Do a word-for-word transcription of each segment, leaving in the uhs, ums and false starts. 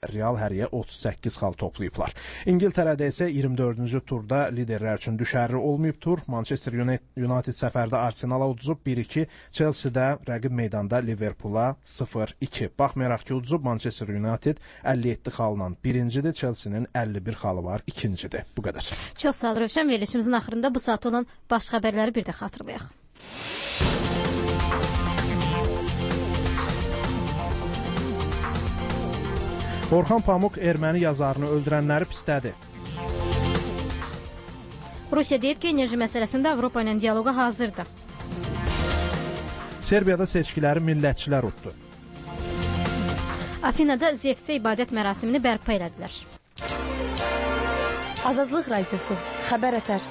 Real həriyə otuz səkkiz xal toplayıblar. İngiltərədə isə iyirmi dördüncü turda liderlər üçün düşərli olmayıb tur. Manchester United səfərdə Arsenala uduzub bir iki, Chelsea-də rəqib meydanda Liverpoola sıfır iki. Baxmayaraq ki, uduzub Manchester United əlli yeddi xalla birincidir, Chelsea-nin əlli bir xalı var, ikincidir. Bu qədər. Çox sağ ol Rövşən. Verilişimizin axırında bu saat olan baş xəbərləri bir də xatırlayaq. Orxan Pamuk erməni yazarını öldürənləri pislədi. Rusiya deyib ki, enerji məsələsində Avropa ilə dialoqa hazırdır. Serbiyada seçkiləri millətçilər utdu. Afinada Zevsə ibadət mərasimini bərpa elədilər. Azadlıq Radiosu, xəbər ətər.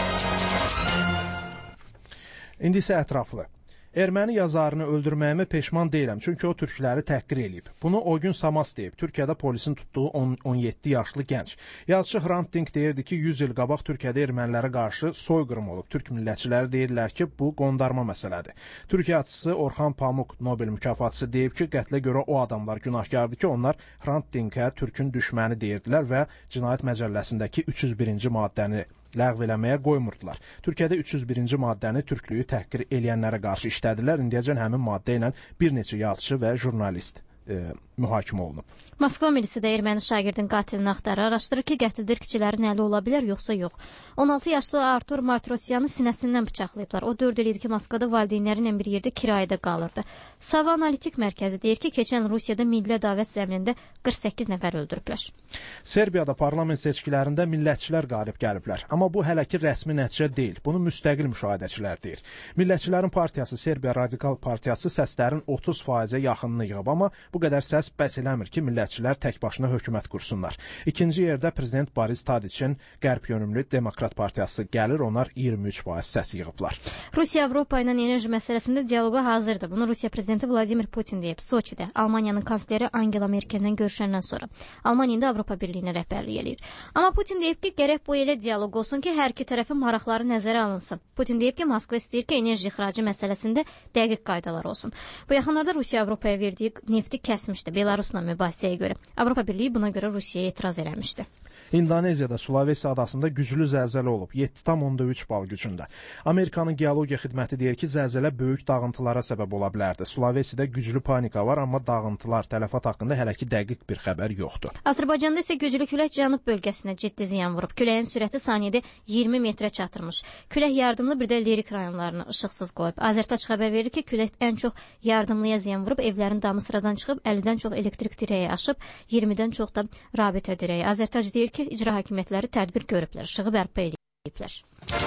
İndi isə ətraflı. Erməni yazarını öldürməyimə peşman deyiləm, çünki o türkləri təhqir eləyib. Bunu o gün Samas deyib, Türkiyədə polisin tutduğu on yeddi yaşlı gənc. Yazıcı Hrant Dink deyirdi ki, yüz il qabaq Türkiyədə ermənilərə qarşı soyqırım olub. Türk millətçiləri deyirlər ki, bu qondarma məsələdir. Türkiyəçisi Orxan Pamuk Nobel mükafatçısı deyib ki, qətlə görə o adamlar günahkardır ki, onlar Hrant Dinkə Türkün düşməni deyirdilər və Cinayət Məcəlləsindəki üç yüz birinci maddəni ləğv eləməyə qoymurdular. Türkiyədə üç yüz birinci maddəni türklüyü təhqir eləyənlərə qarşı işlədilər. İndiyəcən həmin maddə ilə bir neçə yazıçı və jurnalist e, mühakimə olunub. Moskva milisi də erməni şagirdin qatilini axtarır. Araşdırır ki, qətildirkiçilərin əli ola bilər, yoxsa yox. on altı yaşlı Artur Martrosyanı sinəsindən bıçaqlayıblar. O dörd il idi ki, Moskvada valideynlərlə bir yerdə kirayədə qalırdı. Sava Analitik Mərkəzi deyir ki, keçən Rusiyada milli davət zəminində qırx səkkiz nəfər öldürüblər. Serbiyada parlament seçkilərində millətçilər qalib gəliblər. Amma bu hələ ki rəsmi nəticə deyil. Bunu müstəqil müşahidəçilər deyir. Millətçilərin partiyası Serbiya Radikal Partiyası səslərin otuz faizə yaxınını yığıb, amma bu qədər səs bəs eləmir ki, millətçilər tək başına hökumət qursunlar. İkinci yerdə prezident Boris Tadiçin qərb yönümlü Demokrat Partiyası gəlir, onlar iyirmi üç faiz səs yığıblar. Rusiya Avropa ilə enerji məsələsində dialoqa hazırdır. Bunu Rusiya prezidenti Vladimir Putin deyib Soçidə, Almaniyanın kansleri Angela Merkel'dən görüşəndən sonra. Almaniya indi Avropa Birliyinə rəhbərlik eləyir. Amma Putin deyib ki, gərək bu elə dialoq olsun ki, hər iki tərəfin maraqları nəzərə alınsın. Putin deyib ki, Moskva istəyir ki, enerji ixracı məsələsində dəqiq qaydalar olsun. Bu yaxınlarda Rusiya Avropaya verdiyi nefti kəsmişdi Belarusla mübahisəyə görə. Avropa Birliyi buna görə Rusiyaya etiraz eləmişdi. İndoneziyada Sulawesi adasında güclü zəlzələ olub, yeddi tam onda üç bal gücündə. Amerikanın geologiya xidməti deyir ki, zəlzələ böyük dağıntılara səbəb ola bilərdi. Sulawesidə güclü panika var, amma dağıntılar, tələfat haqqında hələ ki dəqiq bir xəbər yoxdur. Azərbaycanda isə güclü külək cənub bölgəsinə ciddi ziyan vurub. Küləyin sürəti saniyədə iyirmi metrə çatırmış. Külək yardımlı bir də lirik rayonlarını işıqsız qoyub. Azərtaç xəbər verir ki, külək ən çox yardımlıya ziyan vurub, evlərin damı sıradan çıxıb, əllidən çox elektrik dirəyi aşıb, iyirmidən çox da rabitə dirəyi. Azərtaç deyir ki, icra hakimiyyətləri tədbir görüblər, işığı bərpa ediblər.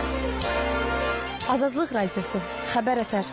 Azadlıq Radiosu, xəbər ətər.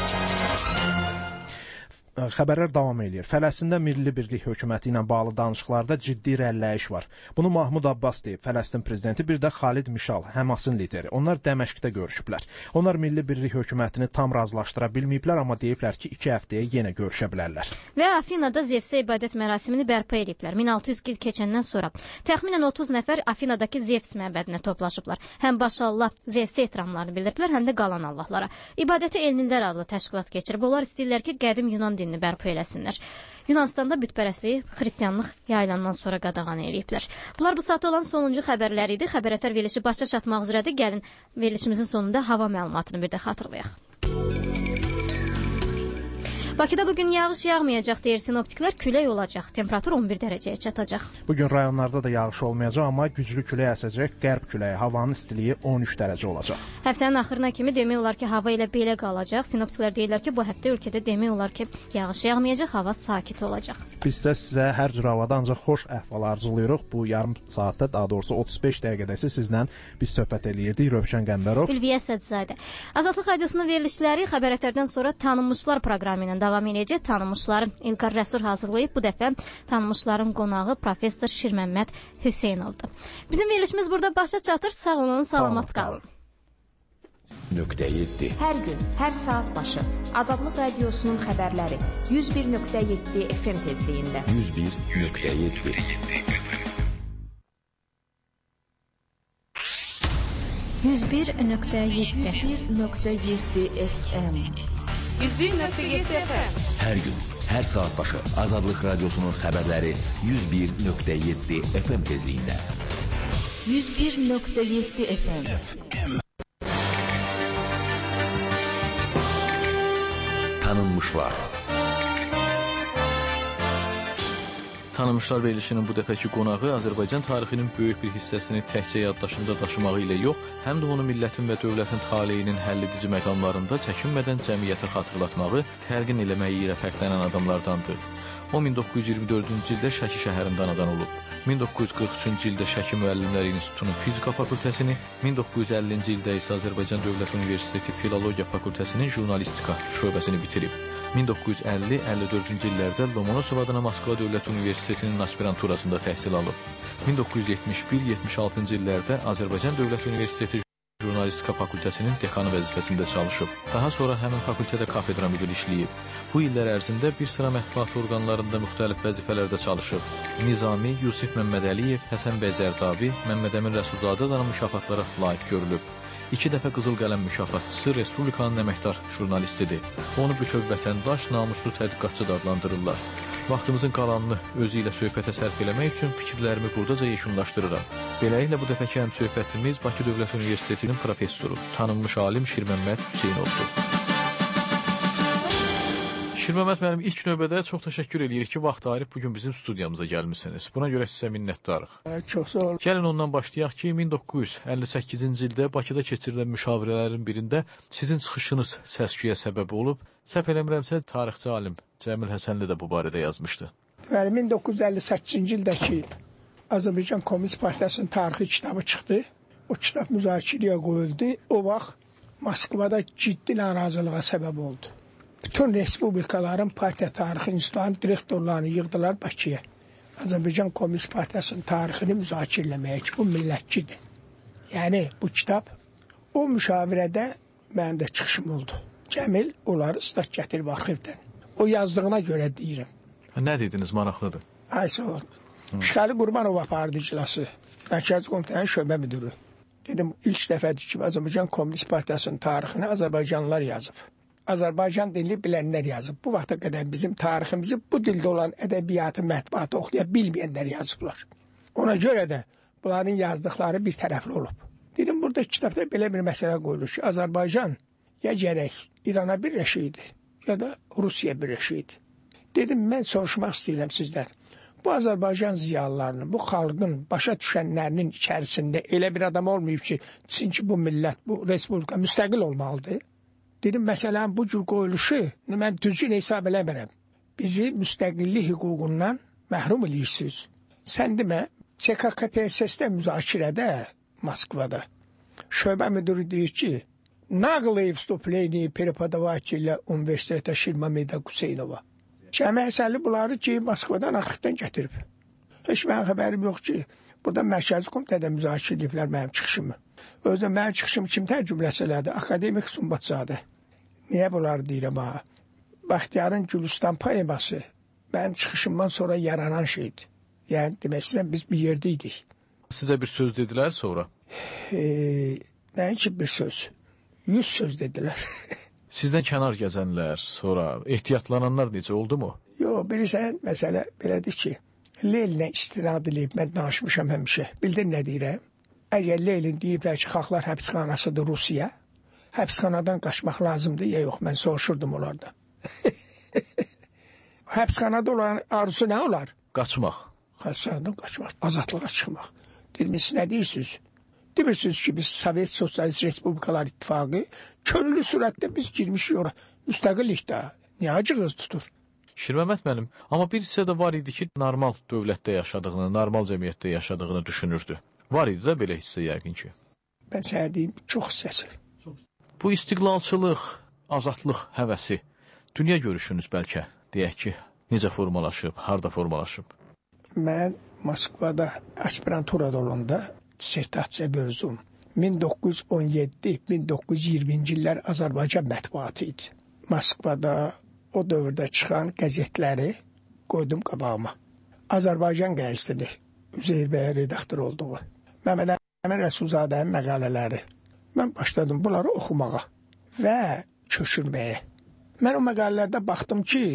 Xəbərlər davam edir. Fələstində Milli Birlik hökuməti ilə bağlı danışıqlarda ciddi irəliləyiş var. Bunu Mahmud Abbas deyib, Fələstin prezidenti, bir də Xalid Mişal, Həmasın lideri. Onlar Dəməşqdə görüşüblər. Onlar Milli Birlik hökumətini tam razılaşdıra bilməyiblər, amma deyiblər ki, iki həftəyə yenə görüşə bilərlər. Və Afinada Zevsə ibadət mərasimini bərpa ediblər. min altı yüz il keçəndən sonra. Təxminən otuz nəfər Afinadakı Zevs məbədinə toplaşıblar. Həm baş Allah Zevsə ehtiramlarını bildiriblər, həm də qalan Allahlara. İbadəti elmilər adlı təşkilat keçirib. Onlar istəyirlər ki, qədim Yunan dinini bərpa eləsinlər. Yunanıstanda bütpərəstliyi xristianlıq yayılandan sonra qadağan eləyiblər. Bunlar bu saatda olan sonuncu xəbərlər idi. Xəbər ətər verilişi başa çatmaq üzrədir. Gəlin verilişimizin sonunda hava məlumatını bir də xatırlayaq. Bakıda bugün yağış yağmayacaq deyir sinoptiklər, külək olacaq. Temperatur on bir dərəcəyə çatacaq. Bugün rayonlarda da yağış olmayacaq, amma güclü külək əsəcək, qərb küləyi, havanın istiliyi on üç dərəcə olacaq. Həftənin axırına kimi demək olar ki, hava ilə belə qalacaq. Sinoptiklər deyirlər ki, bu həftə ölkədə demək olar ki, yağış yağmayacaq, hava sakit olacaq. Biz də sizə hər cür havada ancaq xoş əhval arzulayırıq. Bu yarım saatda, daha doğrusu otuz beş dəqiqədə isə sizlə biz söhbət eləyirdik. Rövşən Qəmbərov, Ülviyə Sədzadə. Azadlıq Radiosunun verilişləri xəbər ətərdən sonra tanınmışlar proqramı ilə davam edəcək. Tanınmışları İlqar Rəsul hazırlayıb. Bu dəfə tanınmışların qonağı professor Şirməmməd Hüseynovdur. Bizim verilişimiz burada başa çatır. Sağ olun, salamat qalın. Nöqtə yeddi. Hər gün, hər saat başı Azadlıq Radiosunun xəbərləri yüz bir nöqtə yeddi F M tezliyində. yüz bir nöqtə yeddi. yüz bir nöqtə yeddi yüz bir nöqtə yeddi F M. yüz bir nöqtə yeddi F M. Hər gün Hər saat başı Azadlıq Radiosunun xəbərləri yüz bir nöqtə yeddi F M tezliyində. yüz bir nöqtə yeddi F M. Tanınmışlar. Tanınmışlar verilişinin bu dəfəki qonağı Azərbaycan tarixinin böyük bir hissəsini təkcə yaddaşında daşımağı ilə yox, həm də onu millətin və dövlətin taleyinin həlledici məqamlarında çəkinmədən cəmiyyətə xatırlatmağı, təlqin eləməyi ilə fərqlənən adamlardandır. O min doqquz yüz iyirmi dördüncü ildə Şəki şəhərində anadan olub. min doqquz yüz qırx üçüncü ildə Şəki Müəllimlər İnstitutunun Fizika fakültəsini, min doqquz yüz əllinci ildə isə Azərbaycan Dövlət Universiteti Filologiya fakültəsinin jurnalistika şöbəsini bitirib. min doqquz yüz əlli əlli dördüncü illərdə Lomonosov adına Moskva Dövlət Universitetinin aspiranturasında təhsil alıb. min doqquz yüz yetmiş bir yetmiş altıncı illərdə Azərbaycan Dövlət Universiteti Jurnalistika fakültəsinin dekanı vəzifəsində çalışıb. Daha sonra həmin fakültədə kafedra müdiri işləyib. Bu illər ərzində bir sıra mətbuat orqanlarında müxtəlif vəzifələrdə çalışıb. Nizami, Yusif Məmmədəliyev, Həsən bəy Zərdabi, Məmməd Əmin Rəsulzadə adına mükafatlara layiq görülüb. İki dəfə Qızıl Qələm mükafatçısı Respublikanın əməkdar jurnalistidir. Onu bütöv vətəndaş, namuslu tədqiqatçı da adlandırırlar. Vaxtımızın qalanını özü ilə söhbətə sərf eləmək üçün fikirlərimi buradaca yekunlaşdırıram. Beləliklə bu dəfəki həmsöhbətimiz Bakı Dövlət Universitetinin professoru, tanınmış alim Şirməmməd Hüseynovdur. Şirməmməd müəllim, ilk növbədə çox təşəkkür edirik ki, vaxt ayırıb bugün bizim studiyamıza gəlmisiniz. Buna görə sizə minnətdarıq. Çox sağ olun. Gəlin ondan başlayaq ki, min doqquz yüz əlli səkkizinci ildə Bakıda keçirilən müşavirələrin birində sizin çıxışınız səs-küyə səbəb olub. Səhv eləmirəmsə, tarixçi alim Cəmil Həsənli də bu barədə yazmışdı. Bəli, min doqquz yüz əlli səkkizinciildəki Azərbaycan Komünist Partiyasının tarixi kitabı çıxdı. O kitab müzakirəyə qoyuldu. O vaxt Moskvada ciddi narazılığa səbəb oldu. Bütün respublikaların partiya tarixi institutunun direktorlarını yığdılar Bakıya. Azərbaycan Komünist Partiyasının tarixini müzakirə eləməyə ki, bu millətçidir. Yəni, bu kitab o müşavirədə mənim də çıxışım oldu. Cəmil onları stat gətirib arxivdən. O yazdığına görə deyirəm. Nə dediniz, maraqlıdır? Ay, sağ olun. Şəxəli Qurbanov apardı iclası. Mərkəzi Komitənin şöbə müdürü. Dedim, ilk dəfədir ki, Azərbaycan Komünist Partiyasının tarixini Azərbaycanlılar yazıb. Azərbaycan dilli bilənlər yazıb. Bu vaxta qədər bizim tariximizi bu dildə olan ədəbiyyatı, mətbuatı oxuya bilməyənlər yazıblar. Ona görə də bunların yazdıqları bir tərəfli olub. Dedim, burada kitabda belə bir məsələ qoyulur ki, Azərbaycan ya gərək İrana birləşiydi, ya da Rusiya birləşiydi. Dedim, mən soruşmaq istəyirəm sizdən. Bu Azərbaycan ziyalılarının, bu xalqın başa düşənlərinin içərisində elə bir adam olmayıb ki, çünki bu millət, bu respublika müstəqil olmalıdır. Dedim, məsələn, bu cür qoyuluşu mən düzgün hesab eləmirəm. Bizi müstəqillik hüququndan məhrum edirsiniz. Sən demə, C K K P S S-də müzakirədə Moskvada şöbə müdürü deyir ki, Naqlıyev vstupleniyi prepodavателя ilə Universitetə Şirməmədə Quseyinova. Cəmi Həsənli bunları ki, Moskvadan arxivdən gətirib. Heç mənim xəbərim yox ki, burada Mərkəzi Komitədə müzakirə ediblər mənim çıxışımı. Özdə mənim çıxışımı kim tərcümləsələrdi? Akademik Sumbatzadə. Niyə bunları deyirəm ha? Bəxtiyarın Gülüstan poeması mənim çıxışımdan sonra yaranan şeydir. Yəni, demək istəyirəm, biz bir yerdə idik. Sizə bir söz dedilər sonra? Eee, nəyin ki bir söz? Yüz söz dedilər. Sizdən kənar gəzənlər, sonra ehtiyatlananlar necə oldu mu? Yox, bilirsən, məsələ belədir ki, Leninə istinad edib, mən danışmışam həmişə. Bildir nə deyirəm? Əgər Lenin deyiblər ki, xalqlar həbsxanasıdır Rusiya, həbsxanadan qaçmaq lazımdır, ya yox, mən soruşurdum onlardan. Həbsxanada olan arzusu nə olar? Qaçmaq. Həbsxanadan qaçmaq, azadlığa çıxmaq. Deyirəm, siz nə deyirsiniz? Deyirsiniz ki, biz Sovet Sosialist Respublikalar İttifaqı könüllü sürətdə biz girmişik ora. Müstəqillikdə. Niyə acığız tutur? Şirməmət mənim, amma bir hissə də var idi ki, normal dövlətdə yaşadığını, normal cəmiyyətdə yaşadığını düşünürdü. Var idi də belə hissə yəqin ki. Mən sənə deyim, çox hissəsi. Bu istiqlalçılıq, azadlıq həvəsi, dünya görüşünüz bəlkə, deyək ki, necə formalaşıb, harada formalaşıb? Mən Moskvada aspiranturada olanda dissertasiya mövzum min doqquz yüz on yeddi min doqquz yüz iyirminci illər Azərbaycan mətbuatı idi. Moskvada o dövrdə çıxan qəzetləri qoydum qabağıma. Azərbaycan qəzetini Üzeyir bəyə redaktor olduğu. Məmməd Əmin Rəsulzadənin məqalələri. Mən başladım bunları oxumağa və köçürməyə. Mən o məqalələrdə baxdım ki,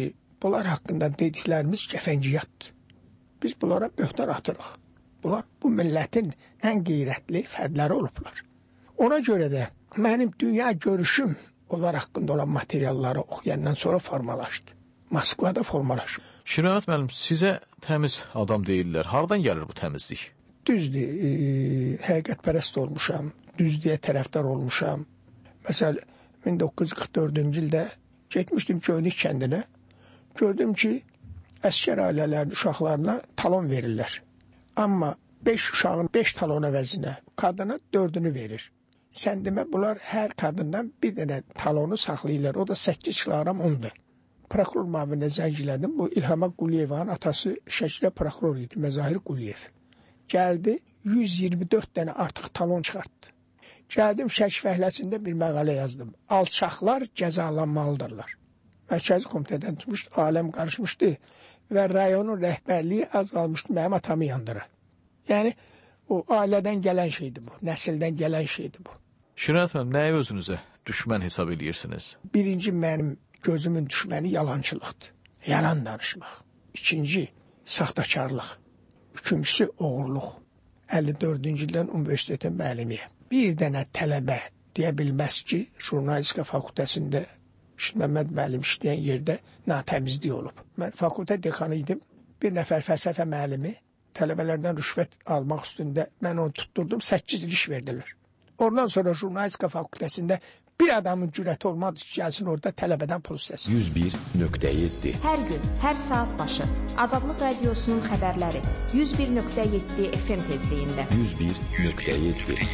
bunlar haqqında dediklərimiz cəfəngiyatdır. Biz bunlara böhtan atırıq. Bunlar bu millətin ən qeyrətli fərdləri olublar. Ona görə də mənim dünya görüşüm onlar haqqında olan materialları oxuyandan sonra formalaşdı. Moskvada formalaşıb. Şirvanət müəllim, sizə təmiz adam deyirlər. Hardan gəlir bu təmizlik? Düzdür, e, həqiqətpərəst olmuşam, düzlüyə tərəfdar olmuşam. Məsələn, min doqquz yüz qırx dördüncü ildə getmişdim Göynük kəndinə. Gördüm ki, əskər ailələrin uşaqlarına talon verirlər. Amma beş uşağın beş talon əvəzinə qadına dördünü verir. Sən demə, bunlar hər qadından bir dənə talonu saxlayırlar. O da səkkiz kiloqram undur. Prokuror müavininə zəng elədim. Bu İlham Quliyevanın atası Şəkidə prokuror idi, Məzahir Quliyev. Gəldi, yüz iyirmi dörd dənə artıq talon çıxartdı. Gəldim, Şəki fəhləsində bir məqalə yazdım. Alçaqlar cəzalanmalıdırlar. Mərkəzi komitədən tutmuşdu, aləm qarışmışdı və rayonun rəhbərliyi az qalmışdı mənim atamı yandıra. Yəni, o ailədən gələn şeydir bu, nəsildən gələn şeydir bu. Şirvanət müəllim, nəyə özünüzə düşmən hesab edirsiniz? Birinci mənim gözümün düşməni yalançılıqdır, yalan danışmaq. İkinci, saxtakarlıq. Üçüncüsü, oğurluq. əlli dördüncü ildən universitetə müəllimiyəm. Bir dənə tələbə deyə bilməz ki, jurnalistika fakültəsində Məmməd müəllim işləyən yerdə natəmizlik olub. Mən fakültə dekanı idim. Bir nəfər fəlsəfə müəllimi tələbələrdən rüşvət almaq üstündə mən onu tutturdum, səkkiz il iş verdilər. Ondan sonra jurnalistika fakültəsində bir adamın cürəti olmadı ki, gəlsin orada tələbədən pul istəsin. yüz bir nöqtə yeddi. Hər gün, hər saat başı Azadlıq Radiosunun xəbərləri yüz bir nöqtə yeddi F M tezliyində. yüz bir nöqtə yeddi.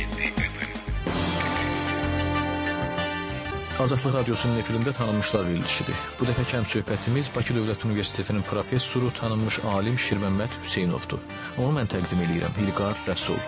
Azadlıq Radiosunun efirində tanınmışlar verilişidir. Bu dəfəki həmsöhbətimiz Bakı Dövlət Universitetinin professoru, tanınmış alim Şirməmmət Hüseynovdur. Onu mən təqdim edirəm, İlqar Rəsul.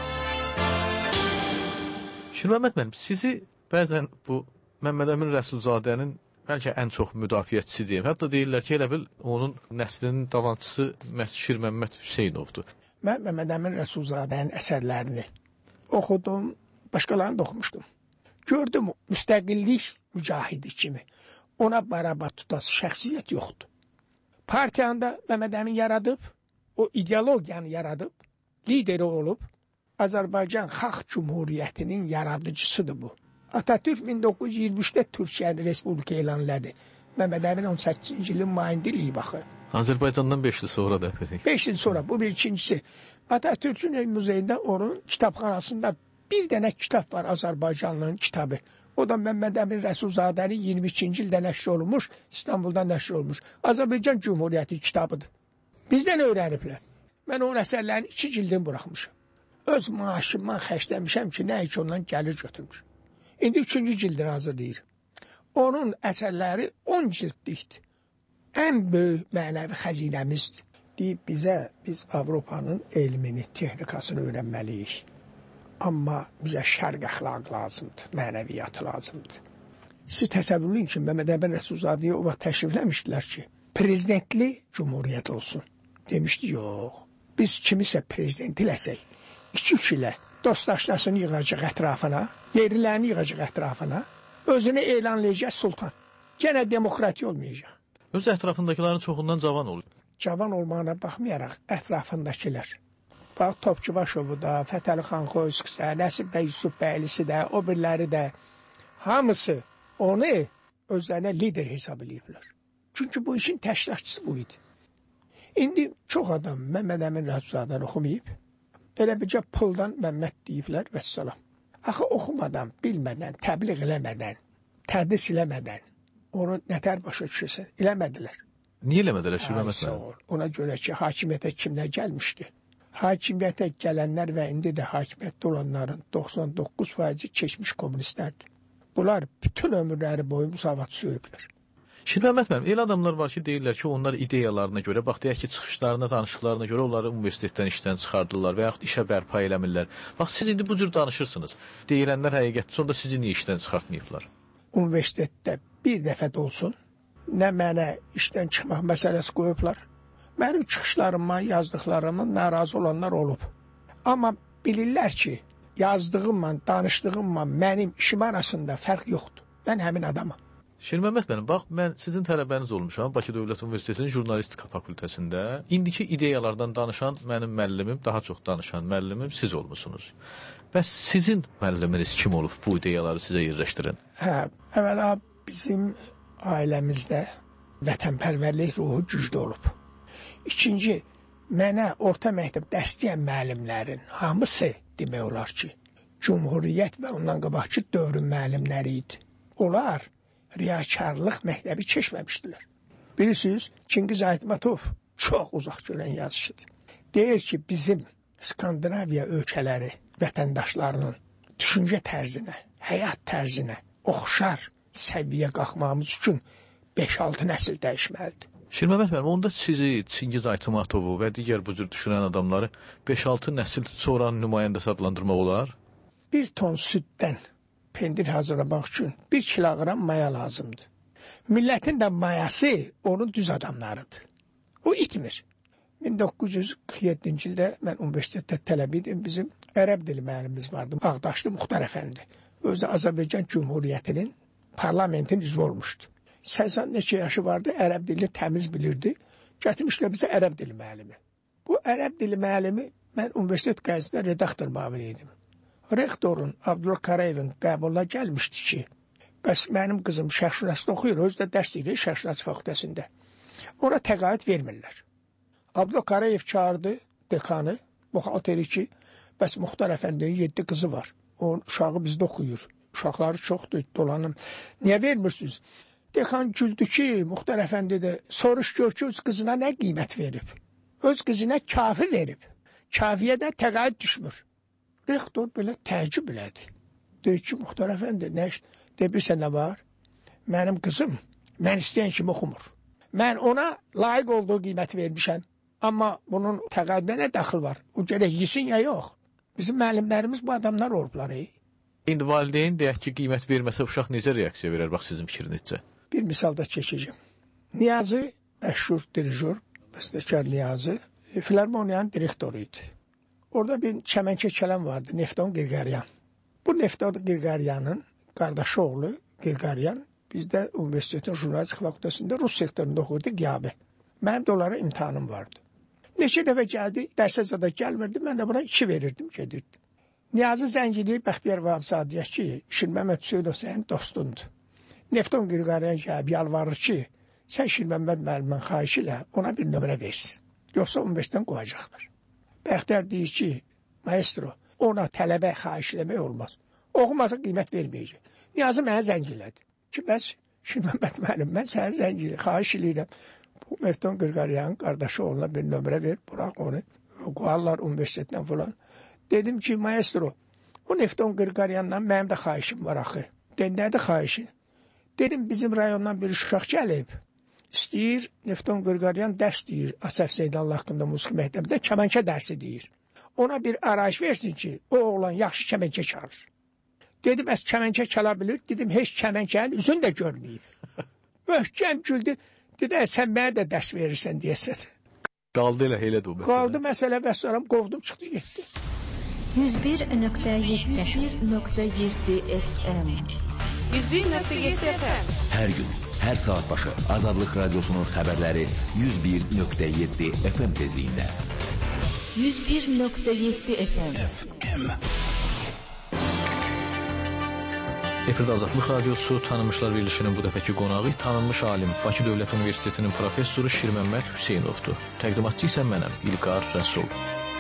Şirməmmət müəllim, sizi bəzən bu Məmməd Əmin Rəsulzadənin bəlkə ən çox müdafiəçisi deyim. Hətta deyirlər ki, elə bil onun nəslinin davamçısı məhz Şirməmmət Hüseynovdur. Mən Məmməd Əmin Rəsulzadənin əsərlərini oxudum, başqalarını da oxumuşdum. Gördüm, müstəqillik mücahidi kimi ona bərabər tutası şəxsiyyət yoxdur. Partiyanda Məmməd Əmin yaradıb, o ideologiyanı yaradıb, lideri olub, Azərbaycan Xalq Cumhuriyyətinin yaradıcısıdır bu. Atatürk min doqquz yüz iyirmi üçdə Türkiyəni Respublika elan elədi. Məmməd Əmin on səkkizinci ilin mayında iyi baxır. Azərbaycandan beş il sonra da. beş il sonra, bu bir ikincisi. Atatürk'ün muzeyində onun kitabxanasında bir dənə kitab var, Azərbaycanlının kitabı. O da Məmməd Əmin Rəsulzadənin iyirmi ikinci ildə nəşr olunmuş, İstanbulda nəşr olunmuş. Azərbaycan Cumhuriyyəti kitabıdır. Bizdən öyrəniblər. Mən onun əsərlərini iki cildini buraxmışım. Öz maaşımdan xərcləmişəm ki, nə ki ondan gəlir götürmüş. İndi üçüncü cildini hazırlayır. Onun əsərləri on cildlikdir. Ən böyük mənəvi xəzinəmizdir. Deyib bizə, biz Avropanın elmini, texnikasını öyrənməliyik. Amma bizə şərq əxlaq lazımdır, mənəviyyatı lazımdır. Siz təsəvvürləyin ki, Məmməd Əmin Rəsulzadəyə o vaxt təşrifləmişdilər ki, prezidentli cumhuriyyət olsun. Demişdi, yox, biz kimisə prezident eləsək, iki-üç ilə dostlaşlasını yığacaq ətrafına, yerlilərini yığacaq ətrafına, özünü elanlayacaq sultan. Gənə demokratiya olmayacaq. Öz ətrafındakıların çoxundan cavan olur. Cavan olmağına baxmayaraq ətrafındakilər. Bax, Topçubaşovu da, Fətəli xan Xoyski də, Nəsib bəy Yusuf bəylisi də, o birləri də, hamısı onu özlərinə lider hesab edirlər. Çünki bu işin təşkilatçısı bu idi. İndi çox adam Məmməd Əmin Rəsulzadəni oxumayıb, elə bircə puldan Məmməd deyiblər və salam. Axı oxumadan, bilmədən, təbliğ eləmədən, tədris eləmədən, onu nətər başa düşürsən, eləmədilər. Niyə eləmədilər Şirməmmət müəllim? Ona görə ki, hakimiyyətə kimlər gəlmişdi? Hakimiyyətə gələnlər və indi də hakimiyyətdə olanların doxsan doqquz faizi keçmiş kommunistlərdir. Bunlar bütün ömürləri boyu müsavat sürüblər. Şirməmmət müəllim, elə adamlar var ki, deyirlər ki, onlar ideyalarına görə, bax, deyək ki, çıxışlarına, danışıqlarına görə onları universitetdən işdən çıxardılar və yaxud işə bərpa eləmirlər. Bax, siz indi bu cür danışırsınız. Deyilənlər həqiqətdir, sonra sizi niyə işdən çıxartmayıblar? Universitetdə bir dəfə də olsun, nə mənə işdən çıxmaq məsələsi qoyublar. Mənim çıxışlarımla, yazdıqlarımla narazı olanlar olub. Amma bilirlər ki, yazdığımla, danışdığımla mənim işim arasında fərq yoxdur. Mən həmin adamam. Şirməmmət mənim, bax, mən sizin tələbəniz olmuşam Bakı Dövlət Universitetinin Jurnalistika fakültəsində. İndiki ideyalardan danışan mənim müəllimim, daha çox danışan müəllimim siz olmusunuz. Bəs sizin müəlliminiz kim olub bu ideyaları sizə yerləşdirin? Hə, əvvəla bizim ailəmizdə vətənpərvərlik ruhu güclü olub. İkinci, mənə orta məktəb dərs deyən müəllimlərin hamısı demək olar ki, Cumhuriyyət və ondan qabaqki dövrün müəllimləri idi. Onlar riyakarlıq məktəbi keçməmişdilər. Bilirsiniz, Çingiz Aytmatov çox uzaq görən yazıçıdır. Deyir ki, bizim Skandinaviya ölkələri vətəndaşlarının düşüncə tərzinə, həyat tərzinə oxşar səviyyə qalxmamız üçün beş altı nəsil dəyişməlidir. Şirməmmət müəllim, onda sizi, Çingiz Aytmatovu və digər bu cür düşünən adamları beş altı nəsil sonra nümayəndəsi adlandırmaq olar? Bir ton süddən pendir hazırlamaq üçün bir kiloqram maya lazımdır. Millətin də mayası onun düz adamlarıdır. O itmir. min doqquz yüz qırx yeddinci ildə mən universitetdə tələbə idim. Bizim ərəb dili müəllimimiz vardı. Ağdaşlı Muxtar əfəndi. Özü Azərbaycan Cumhuriyyətinin parlamentin üzvü olmuşdu. səksən neçə yaşı vardı, ərəb dilini təmiz bilirdi. Gətirmişlər bizə ərəb dili müəllimi. Bu ərəb dili müəllimi mən universitet qəzetində redaktor müavini idim. Rektorun Abdullah Karayevin qəbuluna gəlmişdi ki, bəs mənim qızım şərqşünasda oxuyur, özü də dərs edir şərqşünas fakültəsində. Ona təqaüd vermirlər. Abdullah Karayev çağırdı dekanı, buxalteri ki, bəs Muxtar əfəndinin yeddi qızı var. Onun uşağı bizdə oxuyur. Uşaqları çoxdur, dolanım. Niyə vermirsiniz? Dekan güldü ki, Muxtar əfəndi də soruş gör ki, öz qızına nə qiymət verib? Öz qızına kafi verib. Kafiyə də təqaüd düşmür. Rektor belə təəccüb elədi. Deyir ki, Muxtar əfəndi, nə iş? Deyir, bilsən nə var? Mənim qızım, mən istəyən kimi oxumur. Mən ona layiq olduğu qiymət vermişəm. Amma bunun təqaüdünə nə daxil var? O gərək yesin ya yox. Bizim müəllimlərimiz bu adamlar olublar. E? İndi valideyn deyək ki, qiymət verməsə uşaq necə reaksiya verir, bax sizin fikrinizcə? Bir misalda keçəcəm. Niyazi, məşhur dirijor, bəstəkar Niyazi, filarmoniyanın direktoru idi. Orada bir Çəmənkə kələm vardı, Nefton Qirqaryan. Bu Nefton Qirqaryanın qardaşı oğlu Qirqaryan bizdə universitetin jurnalistik fakültəsində Rus sektorunda oxuyurdu, qiyabi. Mənim də onlara imtihanım vardı. Neçə dəfə gəldi, dərsə zada gəlmirdi, mən də buna iki verirdim, gedirdim. Niyazi zəngiliyi Bəxtiyar Vahabzadəyə ki, Şirməmmət Hüseynov sənin dostundur. Nefton Qirqaryan gəlib yalvarır ki, sən Şirməmmət müəllimən xahiş ilə ona bir nömrə versin. Yoxsa universitetdən qoyacaqlar. Bəxtiyar deyir ki, maestro, ona tələbə xahiş eləmək olmaz. Oxumasa qiymət verməyəcək. Niyazi mənə zəngilədi. Ki, bəs Şirməmmət müəllim, mən sənə zəngiliyim, xahiş eləyirəm. Bu Nefton Qirqaryanın qardaşı oğluna bir nömrə ver, bırak onu. Qoyarlar universitetdən falan. Dedim ki, maestro, o Nefton Qirqaryandan mənim də xahişim var axı. Dedim, nədir xahişin? Dedim, bizim rayondan bir uşaq gəlib. İstəyir, Nefton Qirqaryan dərs deyir, Asəf Zeynallah haqqında musiqi məktəbində kəmənkə dərsi deyir. Ona bir arayış versin ki, o oğlan yaxşı kəmənkə çalır. Dedim, əs kəmənkə çala bilir. Dedim, heç kəmənkənin üzünü də görməyib. Möhkəm güldü. Dedi, sən mənə də dərs verirsən deyəsən. Qaldı elə, elədir o məsələ. Qaldı məsələ və sonra qovdum, çıxdı, getdi. yüz bir nöqtə yeddi yüz bir nöqtə yeddi F M yüz bir nöqtə yeddi F M Hər gün, hər saat başı Azadlıq Radiosunun xəbərləri yüz bir nöqtə yeddi F M tezliyində. yüz bir nöqtə yeddi F M Efirdə Azadlıq Radiosu tanınmışlar verilişinin bu dəfəki qonağı tanınmış alim Bakı Dövlət Universitetinin professoru Şirməmmət Hüseynovdur. Təqdimatçı isə mənəm, İlqar Rəsul.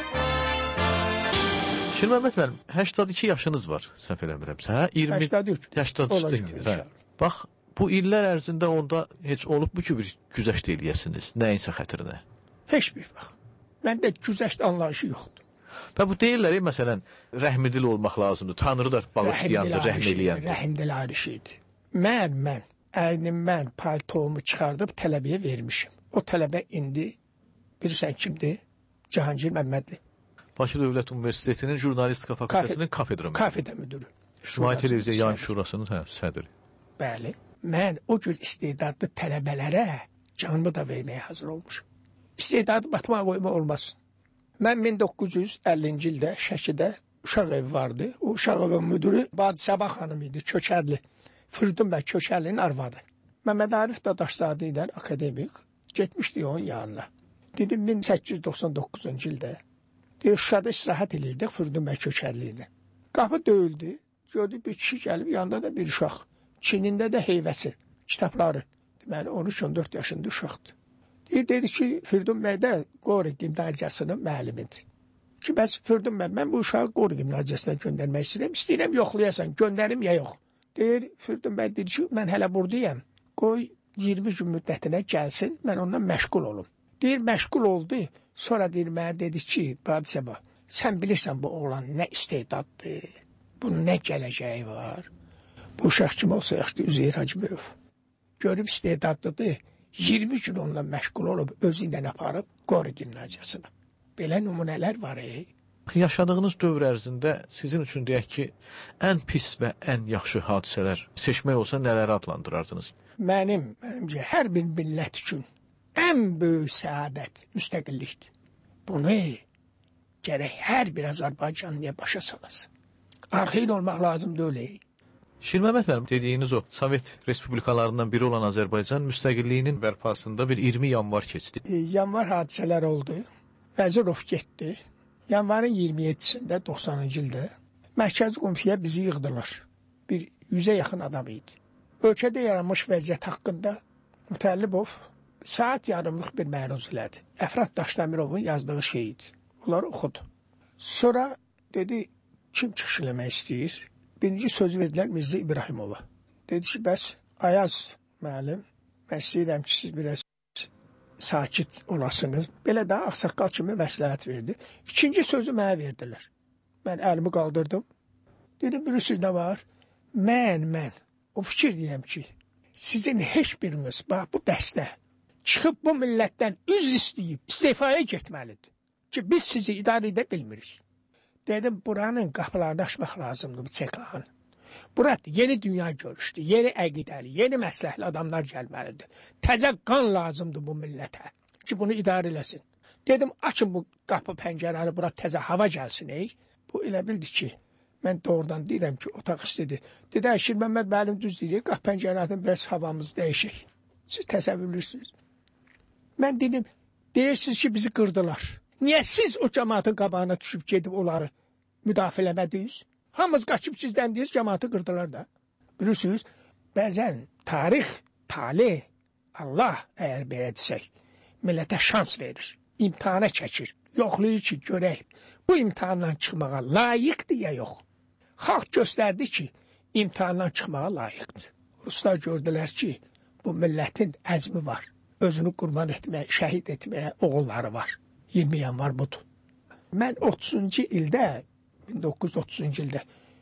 Şirməmmət müəllim, səksən iki yaşınız var, səhv eləmirəmsə, hə? iyirmi səksən üç. səksən üç. Hə. Bax, bu illər ərzində onda heç olubmu ki, bir güzəşt eləyəsiniz, nəyinsə xətrinə? Heç bir vaxt. Məndə güzəşt anlayışı yoxdur. Və bu deyirlər, məsələn, rəhmdil olmaq lazımdır, tanrılar bağışlayandır, rəhm eləyəndir. Rəhmdil ayrı şeydir. Mən, mən, əynimdən paltomu çıxardıb tələbəyə vermişim. O tələbə indi, bilirsən kimdir? Cahangir Məmmədli. Bakı Dövlət Universitetinin Jurnalistika Fakültəsinin kafedra müdürü. Kafedra müdürü. İctimai Televiziya Yan Şurasının hə, sədri. Bəli. Mən o cür istedadlı tələbələrə canımı da verməyə hazır olmuşum. İstedadı batmağa qoyma olmasın. Mən min doqquz yüz əllinci ildə Şəkidə uşaq evi vardı. O uşaq evin müdürü Badi Səbah xanım idi, Köçərli. Firdun bəy Köçərlinin arvadı. Məhəmməd Arif Dadaşzadə ilə akademik getmişdi onun yanına. Dedim min səkkiz yüz doxsan doqquzuncu ildə. Deyir, Şuşada istirahət edirdik Firidun bəy Köçərliyinə. Qapı döyüldü. Gördü bir kişi gəlib, yanında da bir uşaq. Çinində də heyvəsi, kitabları. Deməli, on üç on dörd yaşında uşaqdır. Deyir, dedi ki, Firidun bəy də Qori gimnaziyasının müəllimidir. Ki, bəs Firidun bəy, mən bu uşağı Qori gimnaziyasına göndərmək istəyirəm. İstəyirəm, yoxlayasan, göndərim ya yox. Deyir, Firidun bəy dedi ki, mən hələ buradayım. Qoy iyirmi gün müddətinə gəlsin, mən ondan məşğul olum. Deyir, məşğul oldu. Sonra deyir, mənə dedi ki, Badisəba, sən bilirsən bu oğlan nə istedaddır, bunun nə gələcəyi var. Bu uşaq kim olsa yaxşı, Üzeyir Hacıbəyov. Görüb istedadlıdır, iyirmi gün onunla məşğul olub, özü ilə aparıb Qori gimnaziyasına. Belə nümunələr var. E? Yaşadığınız dövr ərzində sizin üçün deyək ki, ən pis və ən yaxşı hadisələr seçmək olsa nələri adlandırardınız? Mənim, mənimcə, hər bir millət üçün ən böyük səadət müstəqillikdir. Bunu gərək hər bir Azərbaycanlıya başa salasın. Arxeyin olmaq lazımdır öyle. Şirməmət müəllim, dediyiniz o Sovet respublikalarından biri olan Azərbaycan müstəqilliyinin bərpasında bir iyirmi yanvar keçdi. E, yanvar hadisələr oldu. Vəzirov getdi. Yanvarın iyirmi yeddisində doxsanıncı ildə Mərkəzi Komisiya bizi yığdılar. Bir yüzə yaxın adam idi. Ölkədə yaranmış vəziyyət haqqında Mütəllibov saat yarımlıq bir məruz elədi. Əfrad Daşdəmirovun yazdığı şeydir. Bunları oxudu. Sonra dedi, kim çıxış eləmək istəyir? Birinci sözü verdilər Mirzə İbrahimova. Dedi ki, bəs Ayaz müəllim, mən istəyirəm ki, siz biraz sakit olasınız. Belə də ağsaqqal kimi məsləhət verdi. İkinci sözü mənə verdilər. Mən əlimi qaldırdım. Dedim, bilirsiniz nə var? Mən, mən o fikir deyəm ki, sizin heç biriniz, bax, bu dəstə çıxıb bu millətdən üz istəyib, istifaya getməlidir. Ki, biz sizi idarə edə bilmirik. Dedim, buranın qapılarını açmaq lazımdır bu C K H-nın. Burada yeni dünya görüşdü, yeni əqidəli, yeni məsləhətli adamlar gəlməlidir. Təzə qan lazımdır bu millətə ki, bunu idarə eləsin. Dedim, açın bu qapı pəncərəni, bura təzə hava gəlsin. Ey. Bu elə bildi ki, mən doğrudan deyirəm ki, otaq istedi. Dedi, Şir Məmməd müəllim düz deyir, qapı pəncərəni biraz havamızı dəyişək. Siz təsəvvürlürsünüz. Mən dedim, deyirsiniz ki, bizi qırdılar. Niyə siz o cəmaatın qabağına düşüb gedib onları müdafiə eləmədiniz? Hamız qaçıb gizləndiniz, cəmaatı qırdılar da. Bilirsiniz, bəzən tarix, talih, Allah əgər belə desək, millətə şans verir, imtihana çəkir, yoxlayır ki, görək, bu imtihandan çıxmağa layiqdir ya yox. Xalq göstərdi ki, imtihandan çıxmağa layiqdir. Ruslar gördülər ki, bu millətin əzmi var, özünü qurban etməyə, şəhid etməyə oğulları var. iyirmi yanvar budur. Mən otuzuncu ildə, min doqquz yüz otuzuncu ildə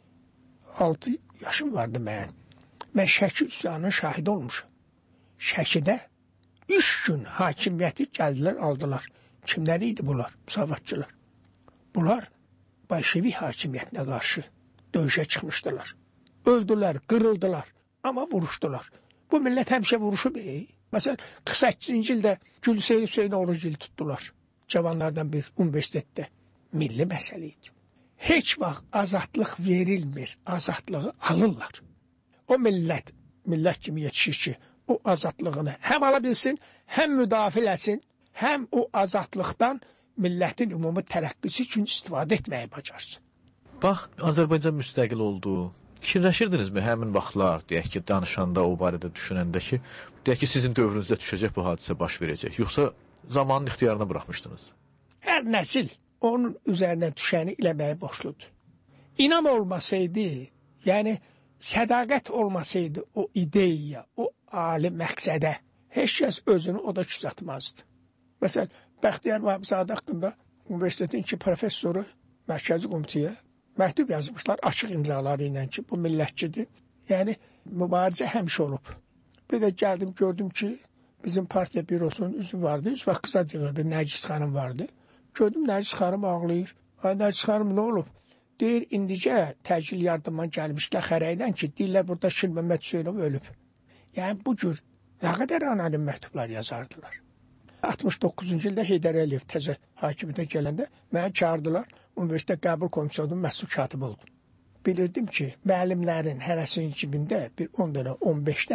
altı yaşım vardı mən. Mən Şəki üsyanının şahidi olmuşum. Şəkidə üç gün hakimiyyəti gəldilər, aldılar. Kimləri idi bunlar? Müsavatçılar. Bunlar Bolşevik hakimiyyətinə qarşı döyüşə çıxmışdılar. Öldülər, qırıldılar, amma vuruşdular. Bu millət həmişə vuruşub. E? Məsələn, qırx səkkizinci ildə Gülhüseyn Hüseyin Orucgili tutdular. Cavanlardan bir universitetdə. Milli məsələ idi. Heç vaxt azadlıq verilmir, azadlığı alırlar. O millət, millət kimi yetişir ki, o azadlığını həm ala bilsin, həm müdafiə eləsin, həm o azadlıqdan millətin ümumi tərəqqisi üçün istifadə etməyi bacarsın. Bax, Azərbaycan müstəqil oldu. Fikirləşirdinizmi həmin vaxtlar, deyək ki, danışanda, o barədə düşünəndə ki, deyək ki, sizin dövrünüzdə düşəcək bu hadisə baş verəcək, yoxsa zamanın ixtiyarına buraxmışdınız? Hər nəsil onun üzərinə düşəni eləməyə borçludur. İnam olmasaydı, yəni sədaqət olmasaydı o ideya, o ali məqsədə, heç kəs özünü o da küçatmazdı. Məsələn, Bəxtiyar Vahabzadə haqqında universitetin iki professoru Mərkəzi Komitəyə məktub yazmışlar açıq imzaları ilə ki, bu millətçidir. Yəni, mübarizə həmişə olub. Bir də gəldim, gördüm ki, bizim partiya bürosunun üzvü vardı, üzvə qıza deyirdi, Nərgiz xanım vardı. Gördüm, Nərgiz xanım ağlayır. Ay, Nərgiz xanım nə olub? Deyir, indicə təcil yardımdan gəlmişlər xərəkdən ki, deyirlər, burada Şir Məmməd Hüseynov ölüb. Yəni, bu cür nə qədər anonim məktublar yazardılar. altmış doqquzuncu ildə Heydər Əliyev təzə hakimiyyətə gələndə mənə çağırdılar, universitet qəbul komissiyonunun məsul katibi oldum. Bilirdim ki, müəllimlərin hərəsinin cibində bir on dənə, on beş dənə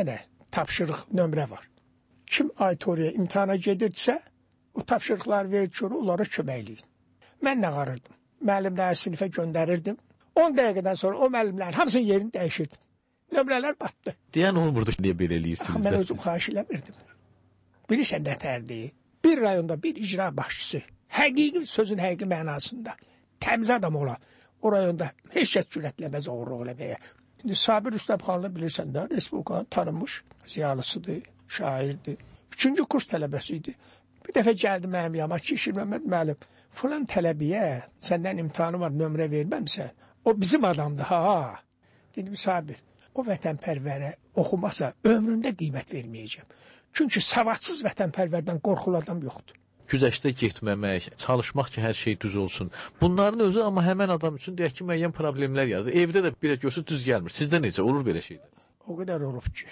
tapşırıq nömrə var. Kim auditoriyaya imtahana gedirsə, o tapşırıqları verir ki, onlara kömək eləyin. Mən nə qarırdım? Müəllimləri sinifə göndərirdim. on dəqiqədən sonra o müəllimlərin hamısının yerini dəyişirdim. Nömrələr batdı. Deyən onu burada niyə belə eləyirsiniz? Mən özüm xahiş eləmirdim. Bilirsən nətərdir? Bir rayonda bir icra başçısı, həqiqi sözün həqiqi mənasında təmiz adam ola, o rayonda heç kəs cürətləməz oğurluq eləməyə. İndi Sabir Rüstəmxanlı bilirsən də, Respublikanın tanınmış ziyalısıdır, şairdir. Üçüncü kurs tələbəsi idi. Bir dəfə gəldi mənim yama ki, Şir Məmməd müəllim, filan tələbiyə səndən imtihanı var, nömrə verməmsən. O bizim adamdır, ha. Dedim, Sabir, o vətənpərvərə oxumasa ömründə qiymət verməyəcəm. Çünki savadsız vətənpərvərdən qorxulu adam yoxdur. Güzəştə getməmək, çalışmaq ki, hər şey düz olsun. Bunların özü amma həmən adam üçün deyək ki, müəyyən problemlər yaradır. Evdə də bir görsə düz gəlmir. Sizdə necə olur belə şeylər? O qədər olub ki.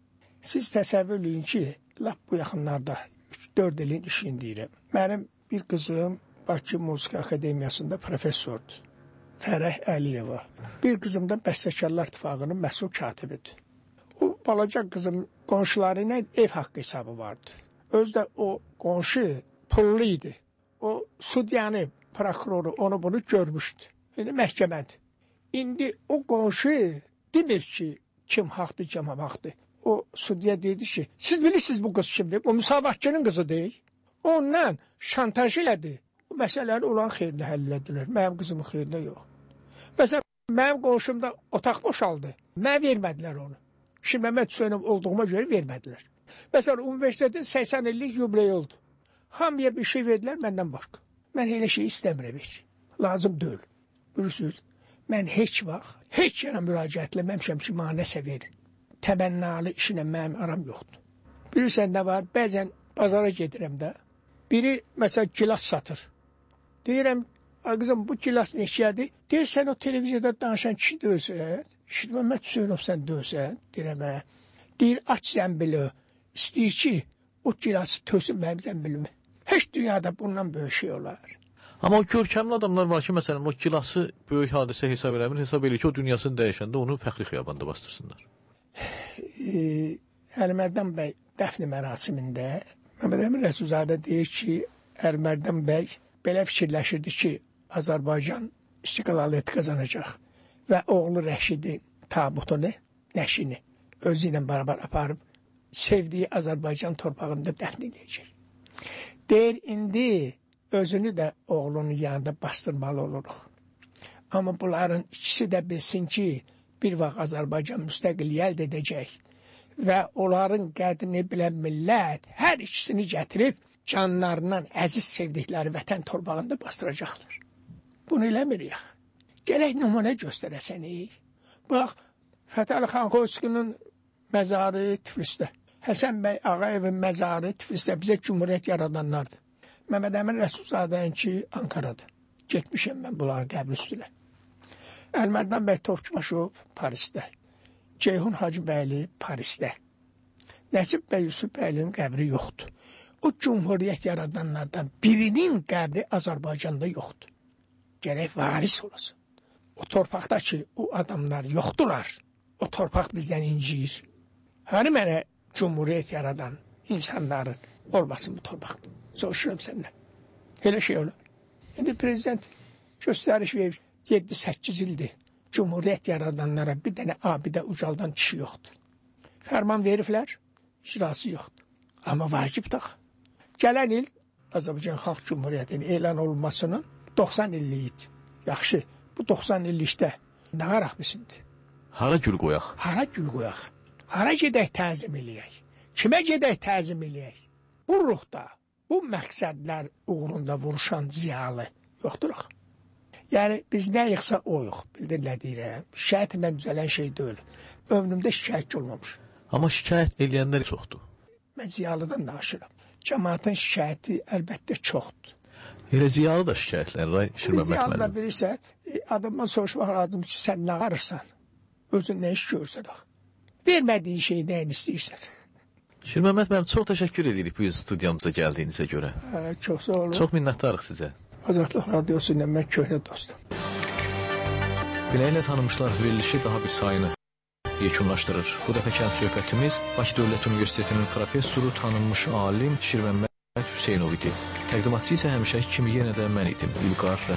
Siz təsəvvür eləyin ki, lap bu yaxınlarda üç dörd ilin işini deyirəm. Mənim bir qızım Bakı Musiqi Akademiyasında professordur. Fərəh Əliyeva. Bir qızım da Bəstəkarlar İttifaqının məsul katibidir. O balaca qızım qonşuları ilə ev haqqı hesabı vardı. Özdə o qonşu pullu idi. O sudyanı, prokuroru onu bunu görmüşdü. İndi məhkəmədir. İndi o qonşu demir ki, kim haqdır, kim haqdır. O sudya dedi ki, siz bilirsiniz bu qız kimdir? O müsavatçının qızı deyil. Ondan şantaj elədi. Bu məsələləri olan xeyrinə həll edilər. Mənim qızımın xeyrinə yox. Məsələn, mənim qonşumda otaq boşaldı. Mən vermədilər onu. Şimdi Məhəmməd Hüseynov olduğuma görə vermədilər. Məsələn, universitetin səksən illik yubileyi oldu. Hamıya bir şey verdilər, məndən başqa. Mən elə şey istəmirəm heç. Lazım deyil. Bilirsiniz, mən heç vaxt, heç yerə müraciət eləməmişəm ki, mənə nəsə verin. Təmənnalı işinə mənim aram yoxdur. Bilirsən nə var? Bəzən bazara gedirəm də. Biri, məsələn, gilas satır. Deyirəm, qızım, bu gilas neçədir? Deyir, sən o televiziyada danışan kişi döysən. Şir Məmməd Hüseynov sən döysən. Deyirəm, hə. Deyir, aç zəmbili. İstəyir ki, o gilası tösün mənim zəmbilimi. Heç dünyada bundan böyük şey olar. Amma o görkəmli adamlar var ki, məsələn, o gilası böyük hadisə hesab eləmir. Hesab eləyir ki, o dünyasını dəyişəndə onu fəxri xiyabanda bastırsınlar. E, Əlimərdan bəy dəfni mərasimində Məhəmməd Əmin Rəsulzadə deyir ki, Əlimərdan bəy belə fikirləşirdi ki, Azərbaycan istiqlaliyyət qazanacaq və oğlu Rəşidin tabutunu, nəşini özü ilə beraber aparıb sevdiyi Azərbaycan torpağında dəfn edəcək. Deyir, indi özünü də oğlunun yanında bastırmalı oluruq. Amma bunların ikisi də bilsin ki, bir vaxt Azərbaycan müstəqilliyi əldə edəcək və onların qədrini bilən millət hər ikisini gətirib canlarından əziz sevdikləri vətən torpağında bastıracaqlar. Bunu eləmirik. Gələk nümunə göstərəsənik. Bax, Fətəli Xanxoyskinin məzarı Tiflisdə. Həsən bəy Ağayevin məzarı Tiflisdə bizə cümhuriyyət yaradanlardır. Məhəmməd Əmin Rəsulzadəninki Ankara'da. Getmişəm mən bunların qəbri üstünə. Əlmərdan bəy Topçubaşov Parisdə. Ceyhun Hacıbəyli Parisdə. Nəsib bəy Yusuf bəylinin qəbri yoxdur. O cümhuriyyət yaradanlardan birinin qəbri Azərbaycanda yoxdur. Gərək varis olasın. O torpaqda ki, o adamlar yoxdular. O torpaq bizdən inciyir. Hani mənə cümhuriyyət yaradan insanların olmasın bu torpaqda. Soruşuram səndən. Elə şey olur. İndi prezident göstəriş verir. yeddi səkkiz ildir. Cümhuriyyət yaradanlara bir dənə abidə ucaldan kişi yoxdur. Fərman veriblər, icrası yoxdur. Amma vacibdir. Gələn il Azərbaycan Xalq Cümhuriyyətinin elan olunmasının doxsan illiyi idi. Yaxşı, bu doxsan illikdə nə qaraq bisindir? Hara gül qoyaq? Hara gül qoyaq? Hara gedək təzim eləyək? Kimə gedək təzim eləyək? Bu ruhda, bu məqsədlər uğrunda vuruşan ziyalı yoxduruq. Yəni, biz nə yıxsa oyuq, bildir nə deyirəm. Şikayətlə düzələn şey deyil. Ömrümdə şikayətçi olmamış. Amma şikayət eləyənlər çoxdur. Mən ziyalıdan danışıram. Cəmaatın şikayəti əlbəttə çoxdur. Elə ziyalı da şikayətlər, Şir Məmməd müəllim. Ziyalı da bilirsə, adamdan soruşmaq lazım ki, sən nə qarırsan? Özün nə iş görsən? Vermədiyin şeyi nəyin istəyirsən? Şir Məmməd müəllim, çox təşəkkür edirik bu studiyamıza gəldiyinizə görə. Hə, çox sağ olun. Çox minnətdarıq sizə. Azadlıq Radiosu ilə mən köhnə dostum. Beləliklə tanımışlar verilişi daha bir sayını yekunlaşdırır. Bu dəfə kənd söhbətimiz Bakı Dövlət Universitetinin professoru, tanınmış alim Şirməmməd Hüseynov idi. Təqdimatçı isə həmişəki kimi yenə də mən idim, İlqar Rəsulov.